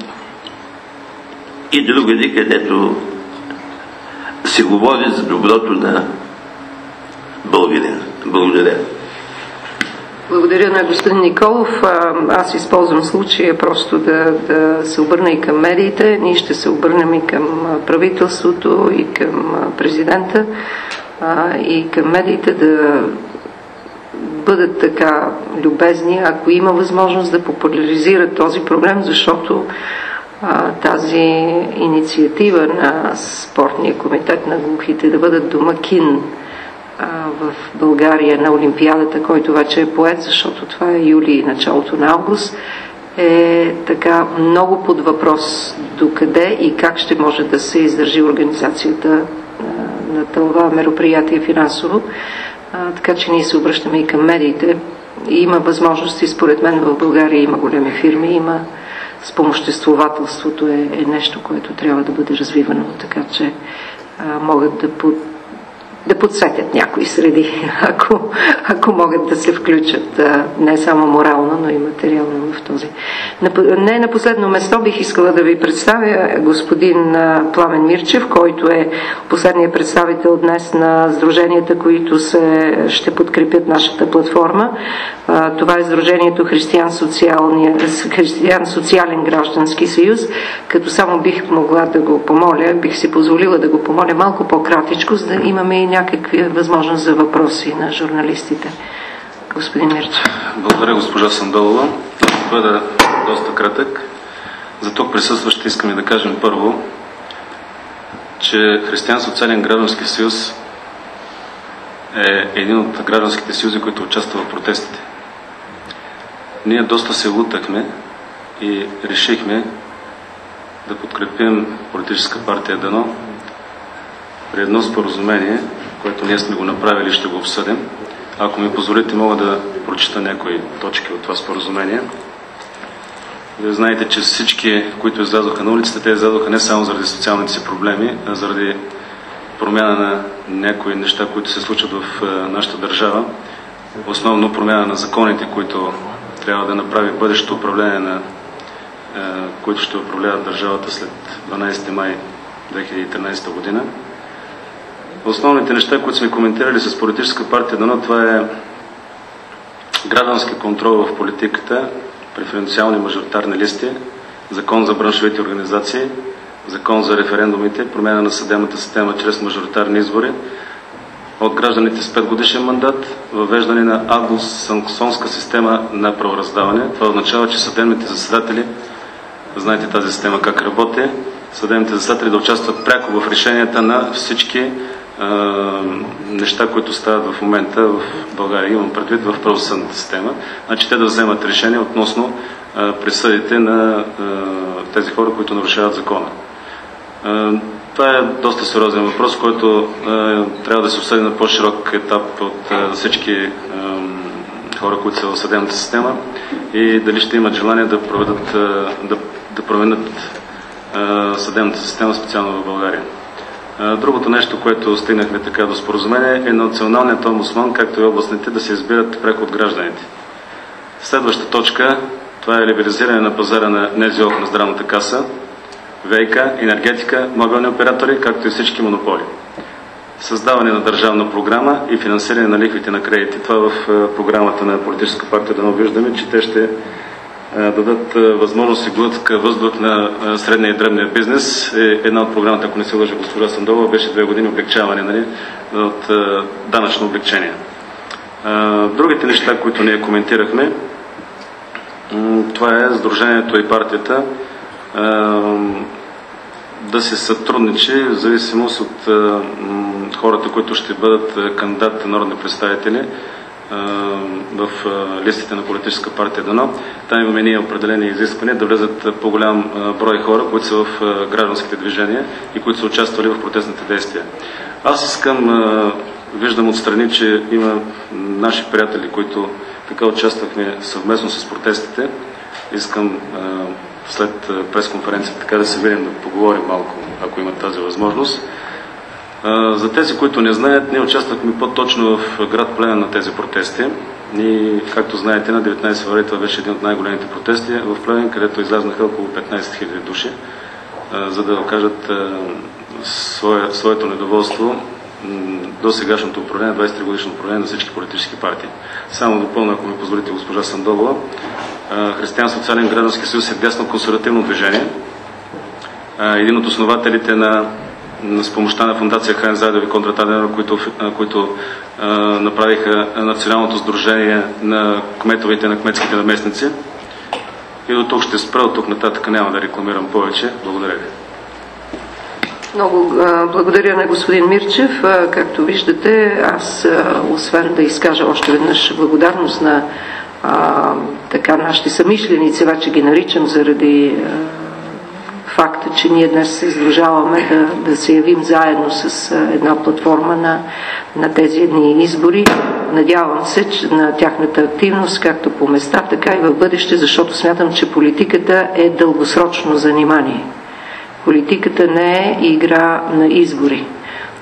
и другаде, където се говори за доброто на българина. Благодаря. Благодаря на господин Николов. Аз използвам случая просто да се обърна и към медиите. Ние ще се обърнем и към правителството, и към президента, и към медиите да бъдат така любезни, ако има възможност да популяризират този проблем, защото тази инициатива на Спортния комитет на глухите да бъдат домакин в България на Олимпиадата, който вече е поет, защото това е юли и началото на август, е така много под въпрос докъде и как ще може да се издържи организацията на това мероприятие финансово. Така че ние се обръщаме и към медиите. И има възможности, според мен в България има големи фирми, има спомоществователството е нещо, което трябва да бъде развивано, така че могат да да подсетят някои среди, ако могат да се включат не само морално, но и материално в този. Не на последно место бих искала да ви представя господин Пламен Мирчев, който е последният представител днес на сдруженията, които ще подкрепят нашата платформа. Това е сдружението Християн социален граждански съюз, като само бих могла да го помоля, бих си позволила да го помоля малко по-кратичко, за да имаме и някакви възможност за въпроси на журналистите. Господин Мирчев. Благодаря, госпожа Сандолова. Ще бъда доста кратък. За тук присъстващи искаме да кажем първо, че Християн социален граждански съюз е един от гражданските съюзи, които участва в протестите. Ние доста се лутахме и решихме да подкрепим политическа партия Дано при едно споразумение, което ние сме го направили и ще го обсъдим. Ако ми позволите, мога да прочита някои точки от това споразумение. Вие знаете, че всички, които излязоха на улицата, те излязоха не само заради социалните си проблеми, а заради промяна на някои неща, които се случват в нашата държава. Основно промяна на законите, които трябва да направи бъдещето управление които ще управляват държавата след 12 май 2013 година. Основните неща, които сме коментирали с политическа партия Дано, това е граждански контрол в политиката, преференциални мажоритарни листи, закон за браншовите организации, закон за референдумите, промяна на съдебната система чрез мажоритарни избори, от гражданите с 5 годишен мандат, въвеждане на англосаксонска система на правораздаване. Това означава, че съдебните заседатели, знаете тази система как работи, съдебните заседатели да участват пряко в решенията на всички неща, които стават в момента в България, имам предвид в правосъдната система. Значи те да вземат решение относно присъдите на тези хора, които нарушават закона. Това е доста сериозен въпрос, който трябва да се обсъди на по-широк етап от всички хора, които са в съдебната система и дали ще имат желание да променят съдебната система специално в България. Другото нещо, което стигнахме така до споразумение, е националният омбудсман, както и областните, да се избират пряко от гражданите. Следваща точка, това е либерализиране на пазара на НЗОК на здравната каса, ВИК, енергетика, мобилни оператори, както и всички монополи. Създаване на държавна програма и финансиране на лихвите на кредити. Това в програмата на политическа партия Дано виждаме, че те ще дадат възможност и глътка въздух на средния и дребния бизнес. Една от програмата, ако не се лъжа госпожа Сандова, беше 2 години облегчаване от данъчно облегчение. Другите неща, които ние коментирахме, това е сдружението и партията да се сътрудничи в зависимост от хората, които ще бъдат кандидатите народни представители в листите на политическа партия Дано. Там имаме ние определени изисквания да влезат по-голям брой хора, които са в гражданските движения и които са участвали в протестните действия. Аз виждам отстрани, че има наши приятели, които така участвахме съвместно с протестите. Искам след пресконференцията така да се видим, да поговорим малко, ако имат тази възможност. За тези, които не знаят, ние участвахме по-точно в град Плевен на тези протести. И, както знаете, на 19 февруари това беше един от най-големите протести в Плевен, където излязнаха около 15 000 души, за да окажат своето недоволство до сегашното управление, 23 годишно управление на всички политически партии. Само допълно, ако ми позволите, госпожа Сандолова, Християн социален граждански съюз е дясно консервативно движение. Един от основателите с помощта на фондация Хайм Зайдов и Конрад Аденауер, които направиха националното сдружение на кметовете на кметските наместници. И до тук ще спра, от тук нататък няма да рекламирам повече. Благодаря ви. Много благодаря на господин Мирчев. Както виждате, аз освен да изкажа още веднъж благодарност на нашите съмишленици, вече ги наричам заради факта, че ние днес се издружаваме да се явим заедно с една платформа на тези едни избори. Надявам се, че на тяхната активност, както по места, така и в бъдеще, защото смятам, че политиката е дългосрочно занимание. Политиката не е игра на избори.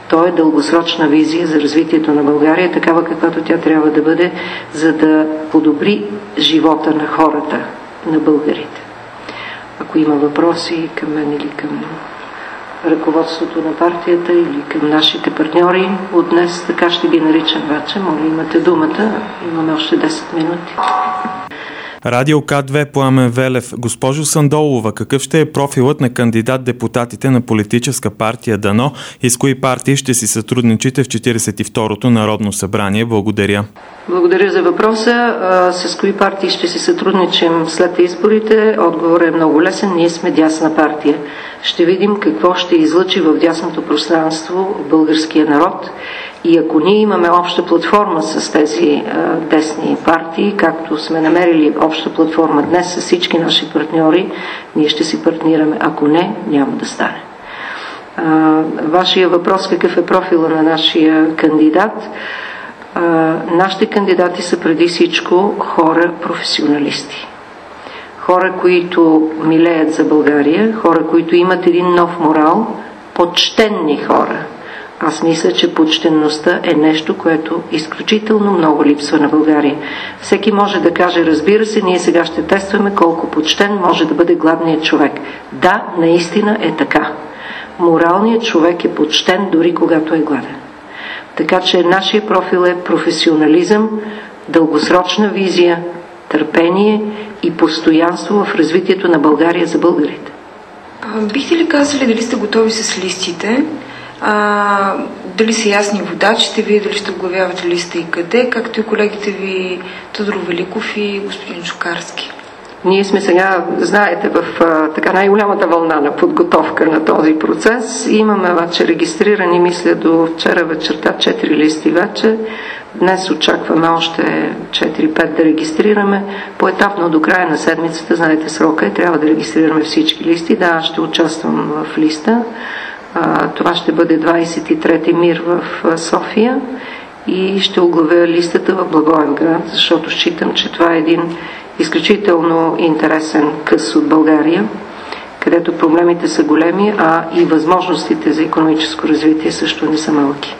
То е дългосрочна визия за развитието на България, такава каквато тя трябва да бъде, за да подобри живота на хората, на българите. Ако има въпроси към мен или към ръководството на партията или към нашите партньори от днес, така ще ги наричам вече. Моля, имате думата. Имаме още 10 минути. Радио К2, Пламен Велев. Госпожо Сандолова, какъв ще е профилът на кандидат-депутатите на политическа партия ДАНО и с кои партии ще си сътрудничите в 42-то Народно събрание? Благодаря. Благодаря за въпроса. С кои партии ще си сътрудничим след изборите? Отговорът е много лесен. Ние сме дясна партия. Ще видим какво ще излъчи в дясното пространство българския народ. И ако ние имаме обща платформа с тези десни партии, както сме намерили обща платформа днес с всички наши партньори, ние ще си партнираме. Ако не, няма да стане. Вашия въпрос, какъв е профила на нашия кандидат? Нашите кандидати са преди всичко хора професионалисти. Хора, които милеят за България, хора, които имат един нов морал, почтенни хора. Аз мисля, че почтенността е нещо, което изключително много липсва на България. Всеки може да каже, разбира се, ние сега ще тестваме колко почтен може да бъде гладният човек. Да, наистина е така. Моралният човек е почтен дори когато е гладен. Така че нашия профил е професионализъм, дългосрочна визия, търпение и постоянство в развитието на България за българите. Бихте ли казали дали сте готови с листите? Дали са ясни водачите ви, дали ще оглавявате листа и къде, както и колегите ви Тодор Великов и господин Чукарски? Ние сме сега, знаете, в така най-голямата вълна на подготовка на този процес. Имаме вече регистрирани, мисля, до вчера вечерта 4 листи вече. Днес очакваме още 4-5 да регистрираме. Поетапно до края на седмицата, знаете срока, трябва да регистрираме всички листи. Да, аз ще участвам в листа. Това ще бъде 23-ти МИР в София и ще оглавя листата в Благоевград, защото считам, че това е един изключително интересен къс от България, където проблемите са големи, а и възможностите за икономическо развитие също не са малки.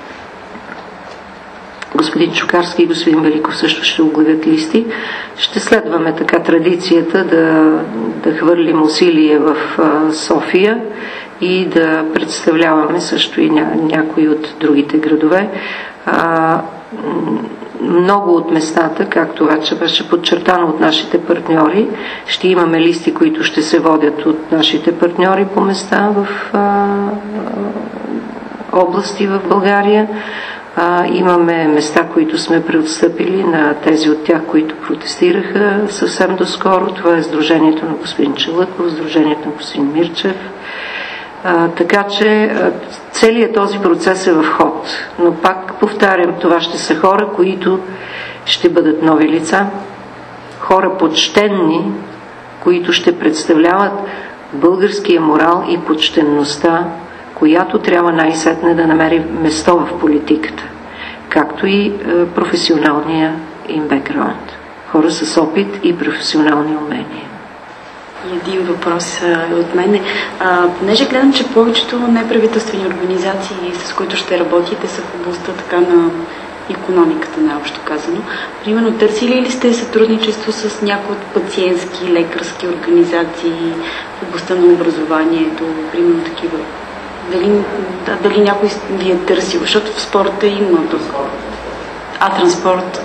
Господин Чукарски и господин Великов също ще оглавят листи. Ще следваме така традицията да хвърлим усилие в София и да представляваме също и някои от другите градове. Много от местата, както вече беше подчертано от нашите партньори, ще имаме листи, които ще се водят от нашите партньори по места в области в България. Имаме места, които сме преотстъпили на тези от тях, които протестираха съвсем доскоро. Това е Сдружението на господин Челъков, Сдружението на господин Мирчев. Така че целият този процес е в ход. Но пак повтарям, това ще са хора, които ще бъдат нови лица, хора почтенни, които ще представляват българския морал и почтенността, която трябва най-сетне да намери место в политиката, както и професионалния им бекграунд. Хора с опит и професионални умения. Един въпрос от мен. Понеже гледам, че повечето неправителствени организации, с които ще работите, са в областта така на икономиката, наобщо казано. Примерно, търсили ли сте сътрудничество с някои от пациентски, лекарски организации в областта на образованието, примерно такива? Дали някой ви е търсил? Защото в спорта има транспорт.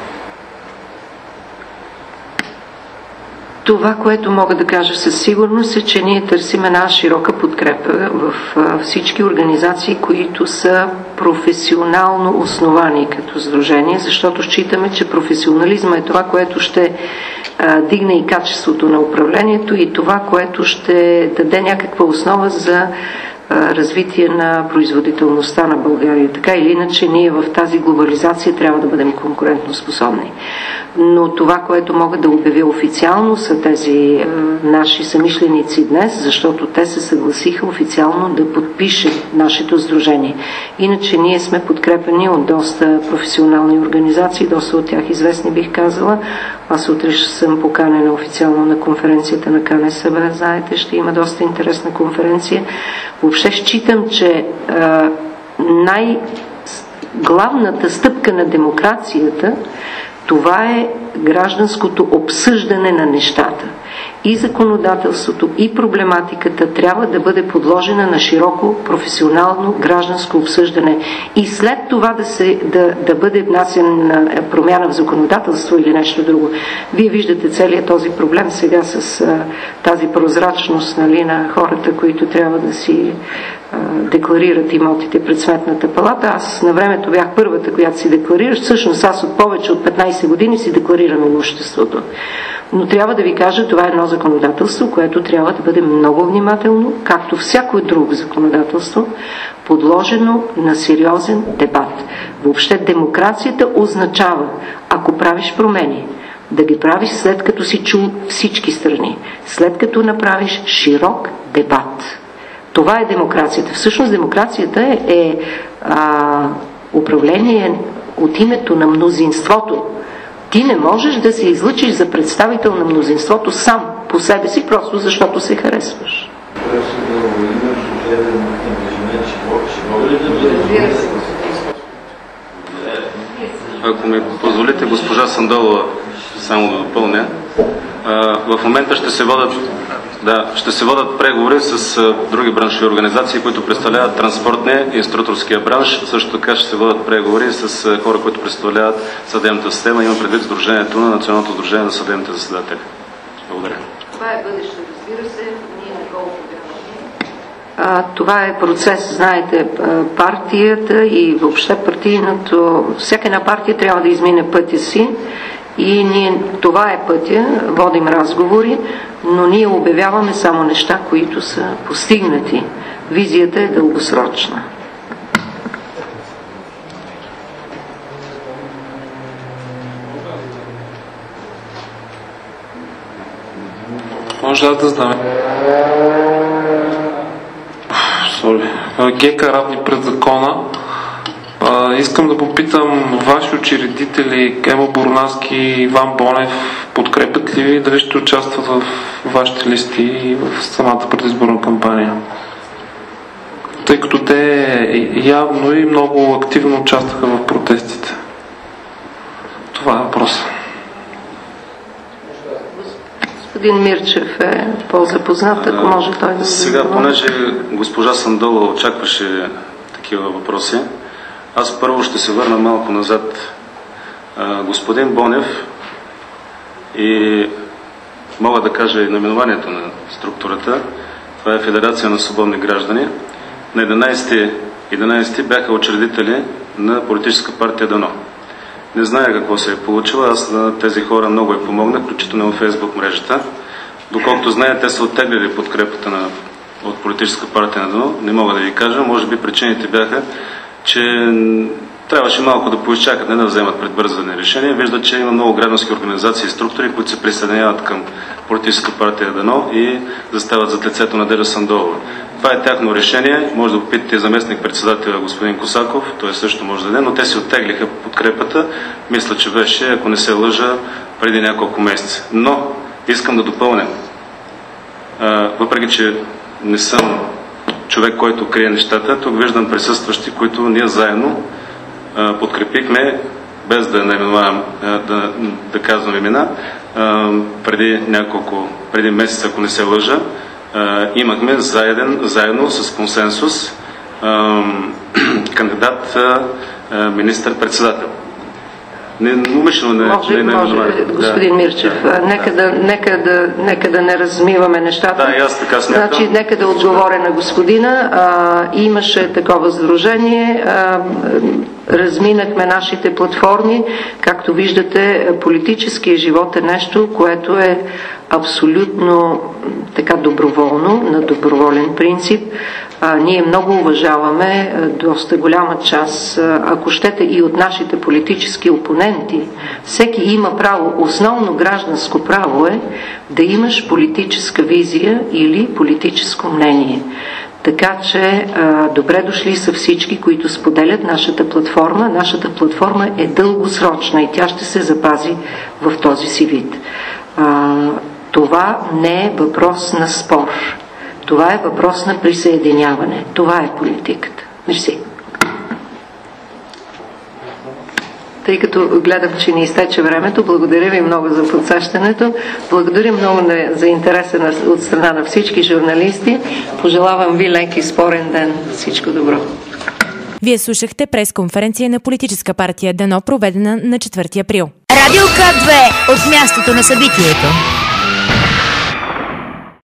Това, което мога да кажа със сигурност е, че ние търсим една широка подкрепа в всички организации, които са професионално основани като сдружение, защото считаме, че професионализма е това, което ще дигне и качеството на управлението и това, което ще даде някаква основа за развитие на производителността на България. Така или иначе, ние в тази глобализация трябва да бъдем конкурентно способни. Но това, което мога да обявя официално, са тези наши съмишленици днес, защото те се съгласиха официално да подпишем нашето сдружение. Иначе ние сме подкрепени от доста професионални организации, доста от тях известни, бих казала. Аз утре съм поканена официално на конференцията на КНСБ. Знаете, ще има доста интересна конференция. Въобще считам, че главната стъпка на демокрацията, това е гражданското обсъждане на нещата. И законодателството, и проблематиката трябва да бъде подложена на широко професионално гражданско обсъждане. И след това да бъде внасян промяна в законодателство или нещо друго. Вие виждате целият този проблем сега с тази прозрачност, нали, на хората, които трябва да си декларират имотите пред Сметната палата. Аз на времето бях първата, която си декларираш. Всъщност аз от повече от 15 години си декларирам имуществото. Но трябва да ви кажа, това е едно законодателство, което трябва да бъде много внимателно, както всяко друго законодателство, подложено на сериозен дебат. Въобще демокрацията означава, ако правиш промени, да ги правиш след като си чул всички страни, след като направиш широк дебат. Това е демокрацията. Всъщност демокрацията е управление от името на мнозинството. Ти не можеш да се излъчиш за представител на мнозинството сам по себе си, просто защото се харесваш. Ако ми позволите, госпожа Сандолова, само да допълня, в момента ще се водят преговори с други браншови организации, които представляват транспортния и инструкторския бранш. Също така ще се водят преговори с хора, които представляват съдебната система. Имам предвид Сдружението на Националното сдружение на съдебните заседатели. Благодаря. Това е бъдеще, разбира се. Ние не го обявяваме. Това е процес, знаете, партията и въобще партийното. Всяка една партия трябва да измине пътя си. И това е пътя, водим разговори, но ние обявяваме само неща, които са постигнати. Визията е дългосрочна. Може да знаме. ГК равни пред закона. Искам да попитам ваши учредители Емо Борнаски и Иван Бонев подкрепят ли ви, дали ще участват в вашите листи и в самата предизборна кампания? Тъй като те явно и много активно участваха в протестите. Това е въпрос. Господин Мирчев е по-запознат, ако може той да... Сега, понеже госпожа Сандолова очакваше такива въпроси, аз първо ще се върна малко назад. Господин Бонев, и мога да кажа и наименованието на структурата, това е Федерация на свободни граждани, на 11 бяха учредители на политическа партия Дано. Не зная какво се е получило, аз на тези хора много я помогнах, включително в Фейсбук мрежата. Доколкото знаят, те са оттеглили подкрепата от политическа партия на Дано. Не мога да ви кажа, може би причините бяха, че трябваше малко да поизчакат, не да вземат предбързани решения. Виждат, че има много граждански организации и структури, които се присъединяват към политическа партия Дано и застават зад лицето на Надежда Сандолова. Това е тяхно решение. Може да попитате заместник-председателя господин Косаков, той също може да даде, но те си оттеглиха подкрепата. Мисля, че беше, ако не се лъжа, преди няколко месеца. Но искам да допълня. Въпреки че не съм човек, който крие нещата, тук виждам присъстващи, които ние заедно подкрепихме, без да наименувам, да казвам имена, преди месец, ако не се лъжа, имахме заедно с консенсус кандидат министър-председател. Може, господин Мирчев, нека да не размиваме нещата. Да, и аз така смятам. Значи, нека да отговоря на господина. Имаше такова сдружение, разминахме нашите платформи. Както виждате, политическия живот е нещо, което е абсолютно така доброволно, на доброволен принцип. Ние много уважаваме доста голяма част, ако щете и от нашите политически опоненти. Всеки има право, основно гражданско право е да имаш политическа визия или политическо мнение. Така че добре дошли са всички, които споделят нашата платформа. Нашата платформа е дългосрочна и тя ще се запази в този си вид. Това не е въпрос на спор. Това е въпрос на присъединяване. Това е политиката. Мерси. Тъй като гледам, че ни изтече времето, благодаря ви много за подсещането. Благодаря много за интереса от страна на всички журналисти. Пожелавам ви лек и спорен ден. Всичко добро. Вие слушахте пресконференция на политическа партия Дано, проведена на 4 април. Радио К2 от мястото на събитието.